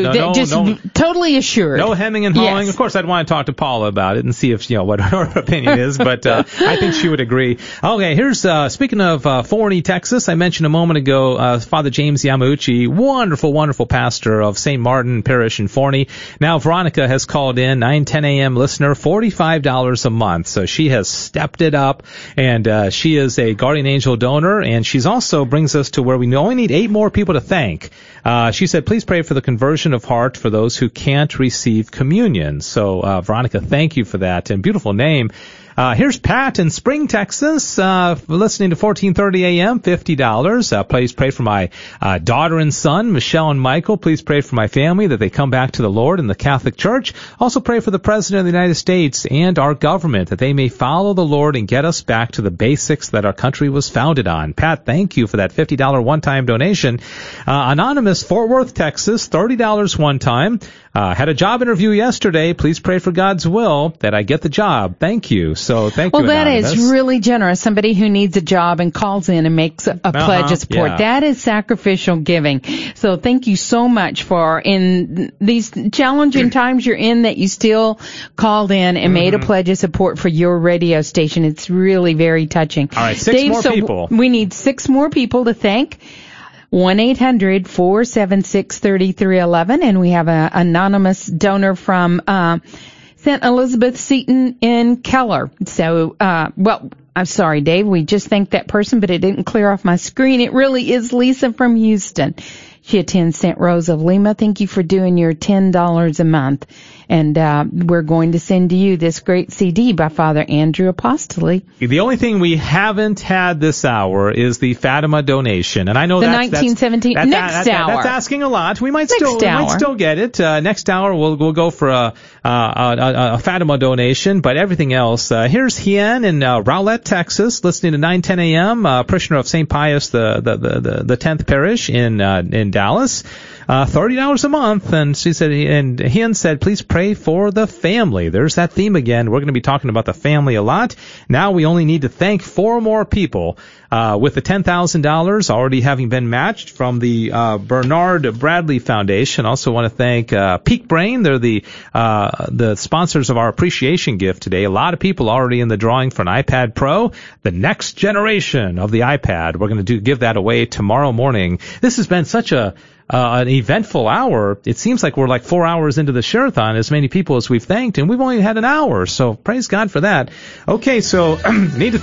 do. Totally assured. No hemming and hawing. Yes. Of course, I'd want to talk to Paula about it and see if, what her opinion is, but I think she would agree. Okay, here's, speaking of Forney, Texas, I mentioned a moment ago, Father James Yamuchi, wonderful pastor of St. Martin Parish in Forney. Now, Veronica has called in, 9:10 a.m. listener, $45 a month. So she has stepped it up, and she is a Guardian Angel donor, and she's also brings us to where we only need 8 more people to thank. She said, please pray for the conversion of heart for those who can't receive communion. So, Veronica, thank you for that. And beautiful name. Here's Pat in Spring, Texas, listening to 1430 a.m., $50. Please pray for my daughter and son, Michelle and Michael. Please pray for my family that they come back to the Lord in the Catholic Church. Also pray for the President of the United States and our government that they may follow the Lord and get us back to the basics that our country was founded on. Pat, thank you for that $50 one-time donation. Anonymous, Fort Worth, Texas, $30 one time. Had a job interview yesterday. Please pray for God's will that I get the job. Thank you. So thank you, Anonymous. That is really generous. Somebody who needs a job and calls in and makes a pledge of support. Yeah. That is sacrificial giving. So thank you so much for, in these challenging times you're in, that you still called in and made a pledge of support for your radio station. It's really very touching. All right, 6 more people. We need 6 more people to thank. 1-800-476-3311, and we have an anonymous donor from St. Elizabeth Seton in Keller. So, I'm sorry, Dave, we just thanked that person, but it didn't clear off my screen. It really is Lisa from Houston. She attends St. Rose of Lima. Thank you for doing your $10 a month. And we're going to send to you this great CD by Father Andrew Apostoli. The only thing we haven't had this hour is the Fatima donation, and I know the 1917 next hour. That's asking a lot. We might still get it. Next hour we'll go for a Fatima donation, but everything else. Here's Hien in Rowlett, Texas, listening to 9:10 a.m. Parishioner of St. Pius the 10th Parish in Dallas. $30 a month, and she said, and Hien said, please pray for the family. There's that theme again. We're going to be talking about the family a lot. Now we only need to thank 4 more people, with the $10,000 already having been matched from the Bernard Bradley Foundation. Also want to thank Peak Brain. They're the sponsors of our appreciation gift today. A lot of people already in the drawing for an iPad Pro, the next generation of the iPad. We're going to give that away tomorrow morning. This has been such an eventful hour. It seems like we're like 4 hours into the Share-a-thon, as many people as we've thanked, and we've only had an hour, so praise God for that. Okay, so need to